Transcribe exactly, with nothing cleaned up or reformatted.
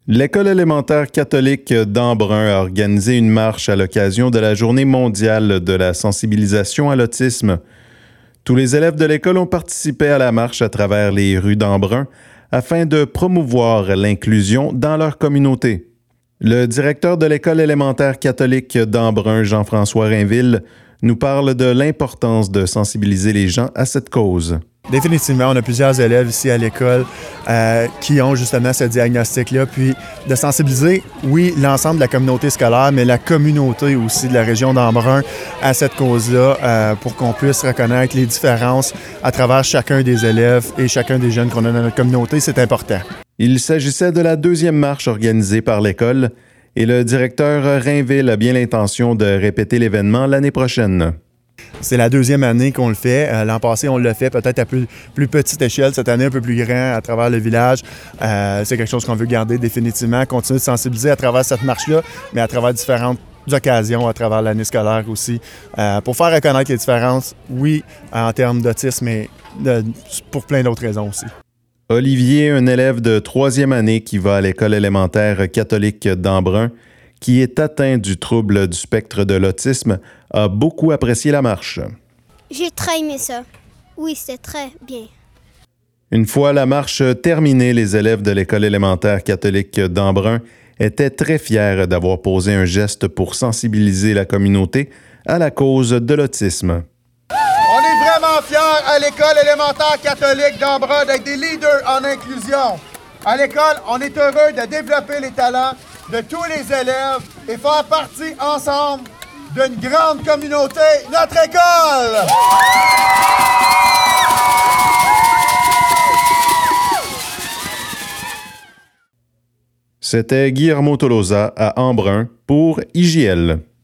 L'école élémentaire catholique d'Embrun a organisé une marche à l'occasion de la Journée mondiale de la sensibilisation à l'autisme. Tous les élèves de l'école ont participé à la marche à travers les rues d'Embrun afin de promouvoir l'inclusion dans leur communauté. Le directeur de l'école élémentaire catholique d'Embrun, Jean-François Rainville, nous parle de l'importance de sensibiliser les gens à cette cause. Définitivement, on a plusieurs élèves ici à l'école euh, qui ont justement ce diagnostic-là, puis de sensibiliser, oui, l'ensemble de la communauté scolaire, mais la communauté aussi de la région d'Embrun à cette cause-là euh, pour qu'on puisse reconnaître les différences à travers chacun des élèves et chacun des jeunes qu'on a dans notre communauté, c'est important. Il s'agissait de la deuxième marche organisée par l'école et le directeur Rainville a bien l'intention de répéter l'événement l'année prochaine. C'est la deuxième année qu'on le fait. Euh, l'an passé, on l'a fait peut-être à plus, plus petite échelle. Cette année, un peu plus grand à travers le village. Euh, c'est quelque chose qu'on veut garder définitivement, continuer de sensibiliser à travers cette marche-là, mais à travers différentes occasions, à travers l'année scolaire aussi, euh, pour faire reconnaître les différences, oui, en termes d'autisme, mais de, pour plein d'autres raisons aussi. Olivier, un élève de troisième année qui va à l'école élémentaire catholique d'Embrun, qui est atteint du trouble du spectre de l'autisme, a beaucoup apprécié la marche. J'ai très aimé ça. Oui, c'était très bien. Une fois la marche terminée, les élèves de l'école élémentaire catholique d'Embrun étaient très fiers d'avoir posé un geste pour sensibiliser la communauté à la cause de l'autisme. On est vraiment fiers à l'école élémentaire catholique d'Embrun d'être des leaders en inclusion. À l'école, on est heureux de développer les talents de tous les élèves et faire partie ensemble d'une grande communauté, notre école! C'était Guillermo Tolosa à Embrun pour I J L.